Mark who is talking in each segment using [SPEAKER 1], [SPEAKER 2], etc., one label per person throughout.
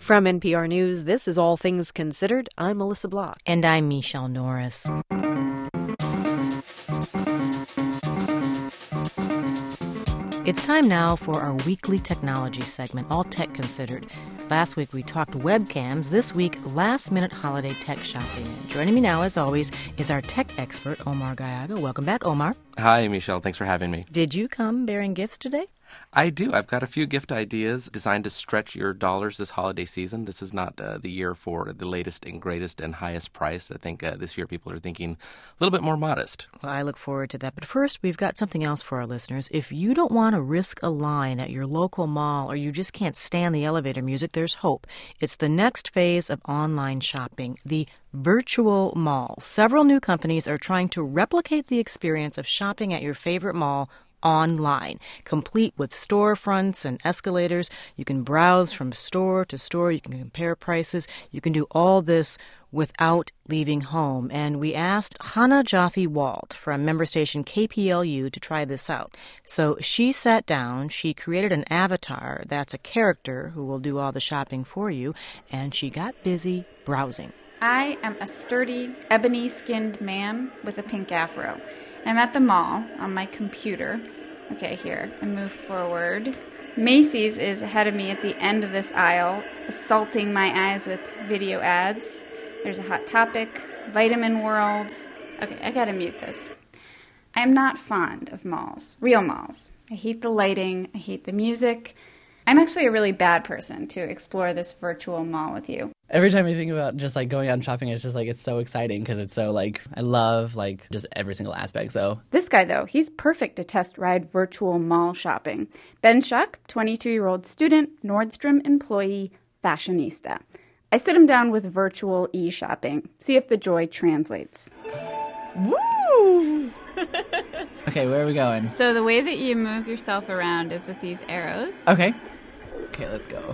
[SPEAKER 1] From NPR News, this is All Things Considered. I'm Melissa Block.
[SPEAKER 2] And I'm Michelle Norris. It's time now for our weekly technology segment, All Tech Considered. Last week we talked webcams. This week, last-minute holiday tech shopping. And joining me now, as always, is our tech expert, Omar Gallaga. Welcome back, Omar.
[SPEAKER 3] Hi, Michelle. Thanks for having me.
[SPEAKER 2] Did you come bearing gifts today?
[SPEAKER 3] I do. I've got a few gift ideas designed to stretch your dollars this holiday season. This is not the year for the latest and greatest and highest price. I think this year people are thinking a little bit more modest.
[SPEAKER 2] Well, I look forward to that. But first, we've got something else for our listeners. If you don't want to risk a line at your local mall or you just can't stand the elevator music, there's hope. It's the next phase of online shopping, the virtual mall. Several new companies are trying to replicate the experience of shopping at your favorite mall online, complete with storefronts and escalators. You can browse from store to store. You can compare prices. You can do all this without leaving home. And we asked Hannah Jaffe-Wald from member station KPLU to try this out. So she sat down, she created an avatar that's a character who will do all the shopping for you, and she got busy browsing.
[SPEAKER 4] I am a sturdy, ebony-skinned man with a pink afro. I'm at the mall on my computer. Okay, here, I move forward. Macy's is ahead of me at the end of this aisle, assaulting my eyes with video ads. There's a Hot Topic, Vitamin World. Okay, I gotta mute this. I am not fond of malls, real malls. I hate the lighting, I hate the music. I'm actually a really bad person to explore this virtual mall with you.
[SPEAKER 5] Every time I think about just like going out and shopping, it's just like it's so exciting because it's so like I love like just every single aspect. So
[SPEAKER 4] this guy though, he's perfect to test ride virtual mall shopping. Ben Schuck, 22-year-old student, Nordstrom employee, fashionista. I sit him down with virtual e-shopping. See if the joy translates.
[SPEAKER 5] Woo! Okay, where are we going?
[SPEAKER 4] So the way that you move yourself around is with these arrows.
[SPEAKER 5] Okay, let's go.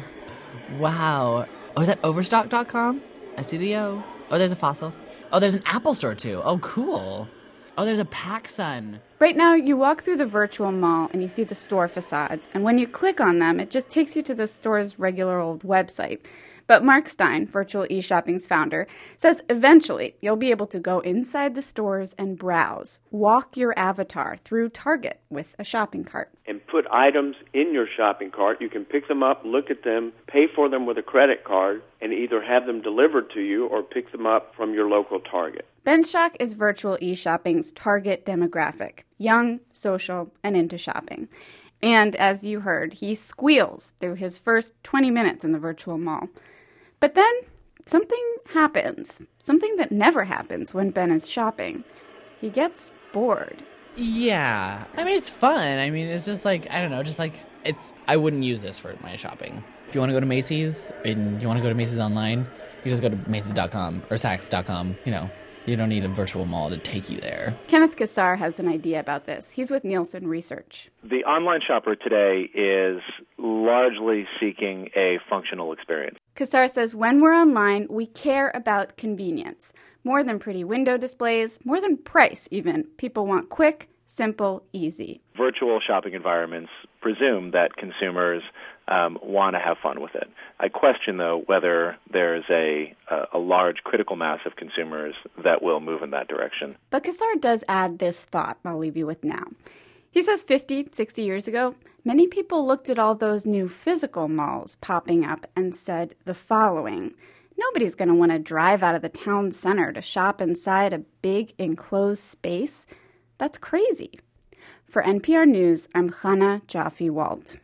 [SPEAKER 5] Wow. Oh, is that Overstock.com? I see the O. Oh, there's a Fossil. Oh, there's an Apple store, too. Oh, cool. Oh, there's a PacSun.
[SPEAKER 4] Right now, you walk through the virtual mall and you see the store facades. And when you click on them, it just takes you to the store's regular old website. But Mark Stein, Virtual eShopping's founder, says eventually you'll be able to go inside the stores and browse, walk your avatar through Target with a shopping cart.
[SPEAKER 6] And put items in your shopping cart. You can pick them up, look at them, pay for them with a credit card, and either have them delivered to you or pick them up from your local Target.
[SPEAKER 4] Ben Schuck is Virtual eShopping's target demographic, young, social, and into shopping. And as you heard, he squeals through his first 20 minutes in the virtual mall. But then something happens, something that never happens when Ben is shopping. He gets bored.
[SPEAKER 5] Yeah. I mean, it's fun. I mean, it's just like, I don't know, just like, I wouldn't use this for my shopping. If you want to go to Macy's and you want to go to Macy's online, you just go to Macy's.com or Saks.com, You don't need a virtual mall to take you there.
[SPEAKER 4] Kenneth Kassar has an idea about this. He's with Nielsen Research.
[SPEAKER 7] The online shopper today is largely seeking a functional experience.
[SPEAKER 4] Kassar says when we're online, we care about convenience. More than pretty window displays, more than price even. People want quick, simple, easy.
[SPEAKER 7] Virtual shopping environments presume that consumers want to have fun with it. I question, though, whether there's a large critical mass of consumers that will move in that direction.
[SPEAKER 4] But Kassar does add this thought I'll leave you with now. He says 50, 60 years ago, many people looked at all those new physical malls popping up and said the following: nobody's going to want to drive out of the town center to shop inside a big enclosed space. That's crazy. For NPR News, I'm Hannah Jaffe-Wald.